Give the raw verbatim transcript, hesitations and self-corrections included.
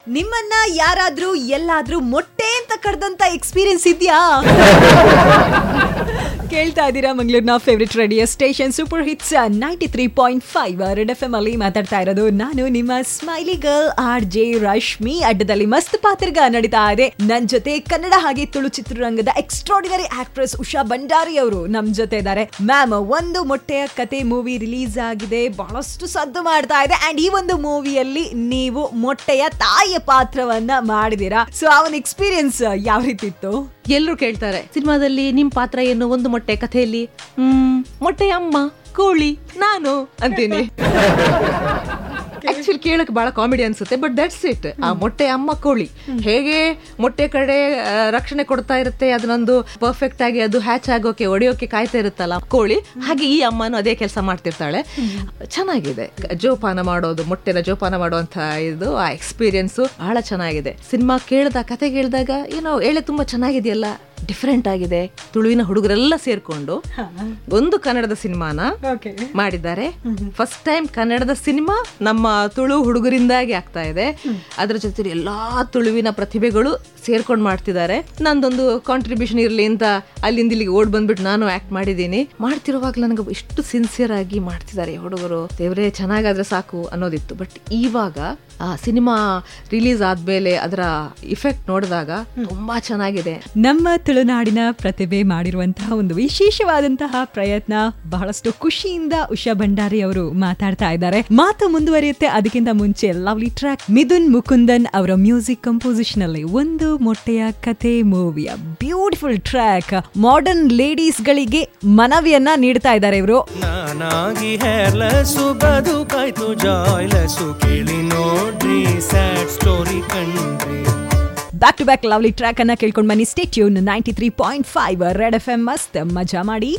ನಿಮ್ಮನ್ನ ಯಾರಾದ್ರೂ ಎಲ್ಲಾದ್ರೂ ಮೊಟ್ಟೆ ಅಂತ ಕರೆದಂತ ಎಕ್ಸ್ಪೀರಿಯನ್ಸ್ ಇದೆಯಾ? ಕೇಳ್ತಾ ಇದ್ದೀರಾ ಮಂಗಳೂರಿನ favourite radio station super hits ninety three point five red F M ಅಲ್ಲಿ ಮಾತಾಡ್ತಾ ಇರೋದು ನಾನು ನಿಮ್ಮ smiley girl R J Rashmi. ಅಡ್ಡದಲ್ಲಿ ಮಸ್ತ್ ಪಾತ್ರಗ ನಡೀತಾ ಇದೆ. ನನ್ ಜೊತೆ ಕನ್ನಡ ಹಾಗೆ ತುಳು ಚಿತ್ರರಂಗದ ಎಕ್ಸ್ಟ್ರಾರ್ಡಿನರಿ ಆಕ್ಟ್ರೆಸ್ ಉಷಾ ಭಂಡಾರಿ ಅವರು ನಮ್ ಜೊತೆ ಇದ್ದಾರೆ. ಮ್ಯಾಮ್, ಒಂದು ಮೊಟ್ಟೆಯ ಕತೆ ಮೂವಿ ರಿಲೀಸ್ ಆಗಿದೆ, ಬಹಳಷ್ಟು ಸದ್ದು ಮಾಡ್ತಾ ಇದೆ. ಅಂಡ್ ಈ ಒಂದು ಮೂವಿಯಲ್ಲಿ ನೀವು ಮೊಟ್ಟೆಯ ತಾಯಿಯ ಪಾತ್ರವನ್ನ ಮಾಡಿದೀರಾ. ಸೊ ಆ ಒಂದು ಎಕ್ಸ್ಪೀರಿಯನ್ಸ್ ಯಾವ ರೀತಿ ಇತ್ತು? ಎಲ್ಲರೂ ಕೇಳ್ತಾರೆ, ಸಿನಿಮಾದಲ್ಲಿ ನಿಮ್ ಪಾತ್ರ ಏನು, ಒಂದು ಮೊಟ್ಟೆ ಕಥೆಯಲ್ಲಿ ಹ್ಮ್ ಮೊಟ್ಟೆಯ ಅಮ್ಮ, ಕೋಳಿ, ನಾನು ಅಂತೀನಿ. ಆಕ್ಚುಲಿ ಕೇಳಕ್ ಬಹಳ ಕಾಮಿಡಿ ಅನ್ಸುತ್ತೆ, ಬಟ್ ದಟ್ಸ್ ಇಟ್. ಆ ಮೊಟ್ಟೆ ಅಮ್ಮ ಕೋಳಿ ಹೇಗೆ ಮೊಟ್ಟೆ ಕಡೆ ರಕ್ಷಣೆ ಕೊಡ್ತಾ ಇರುತ್ತೆ, ಅದನ್ನೊಂದು ಪರ್ಫೆಕ್ಟ್ ಆಗಿ ಅದು ಹ್ಯಾಚ್ ಆಗೋಕೆ ಒಡೆಯೋಕೆ ಕಾಯ್ತಾ ಇರುತ್ತಲ್ಲ ಕೋಳಿ, ಹಾಗೆ ಈ ಅಮ್ಮನು ಅದೇ ಕೆಲಸ ಮಾಡ್ತಿರ್ತಾಳೆ. ಚೆನ್ನಾಗಿದೆ. ಜೋಪಾನ ಮಾಡೋದು, ಮೊಟ್ಟೆನ ಜೋಪಾನ ಮಾಡುವಂತ ಇದು ಆ ಎಕ್ಸ್ಪೀರಿಯನ್ಸ್ ಬಹಳ ಚೆನ್ನಾಗಿದೆ. ಸಿನಿಮಾ ಕೇಳ್ದ ಕತೆ ಕೇಳಿದಾಗ ಏನೋ ಹೇಳೆ ತುಂಬಾ ಚೆನ್ನಾಗಿದೆಯಲ್ಲ, ಡಿಫ್ರೆಂಟ್ ಆಗಿದೆ. ತುಳುವಿನ ಹುಡುಗರೆಲ್ಲ ಸೇರ್ಕೊಂಡು ಒಂದು ಕನ್ನಡದ ಸಿನಿಮಾನ ಮಾಡಿದ್ದಾರೆ. ಫಸ್ಟ್ ಟೈಮ್ ಕನ್ನಡದ ಸಿನಿಮಾ ನಮ್ಮ ತುಳು ಹುಡುಗರಿಂದಾಗಿ ಆಗ್ತಾ ಇದೆ. ಅದರ ಜೊತೆ ಎಲ್ಲಾ ತುಳುವಿನ ಪ್ರತಿಭೆಗಳು ಸೇರ್ಕೊಂಡು ಮಾಡ್ತಿದ್ದಾರೆ. ನಂದೊಂದು ಕಾಂಟ್ರಿಬ್ಯೂಷನ್ ಇರ್ಲಿ ಅಂತ ಅಲ್ಲಿಂದ ಇಲ್ಲಿಗೆ ಓಡ್ ಬಂದ್ಬಿಟ್ಟು ನಾನು ಆಕ್ಟ್ ಮಾಡಿದ್ದೀನಿ. ಮಾಡ್ತಿರುವಾಗ ನನಗೆ ಇಷ್ಟು ಸಿನ್ಸಿಯರ್ ಆಗಿ ಮಾಡ್ತಿದ್ದಾರೆ ಹುಡುಗರು, ದೇವರೇ ಚೆನ್ನಾಗಾದ್ರೆ ಸಾಕು ಅನ್ನೋದಿತ್ತು. ಬಟ್ ಇವಾಗ ಆ ಸಿನಿಮಾ ರಿಲೀಸ್ ಆದ್ಮೇಲೆ ಅದರ ಇಫೆಕ್ಟ್ ನೋಡಿದಾಗ ತುಂಬಾ ಚೆನ್ನಾಗಿದೆ. ನಮ್ಮ ತುಳುನಾಡಿನ ಪ್ರತಿಭೆ ಮಾಡಿರುವಂತಹ ಒಂದು ವಿಶೇಷವಾದಂತಹ ಪ್ರಯತ್ನ. ಬಹಳಷ್ಟು ಖುಷಿಯಿಂದ ಉಷಾ ಭಂಡಾರಿ ಅವರು ಮಾತಾಡ್ತಾ ಇದ್ದಾರೆ. ಮಾತು ಮುಂದುವರಿಯುತ್ತೆ. ಅದಕ್ಕಿಂತ ಮುಂಚೆ ಲವ್ಲಿ ಟ್ರ್ಯಾಕ್ ಮಿಥುನ್ ಮುಕುಂದನ್ ಅವರ ಮ್ಯೂಸಿಕ್ ಕಂಪೋಸಿಷನ್ ಅಲ್ಲಿ ಒಂದು ಮೊಟ್ಟೆಯ ಕತೆ ಮೂವಿಯ ಬ್ಯೂಟಿಫುಲ್ ಟ್ರ್ಯಾಕ್ ಮಾಡರ್ನ್ ಲೇಡೀಸ್ ಗಳಿಗೆ ಮನವಿಯನ್ನ ನೀಡ್ತಾ ಇದ್ದಾರೆ ಇವರು. Back to back lovely track ಅನ್ನ ಕೇಳ್ಕೊಂಡು ಬನ್ನಿ. Stay tune ninety three point five red F M. ಮಸ್ತ್ ಮಜಾ ಮಾಡಿ.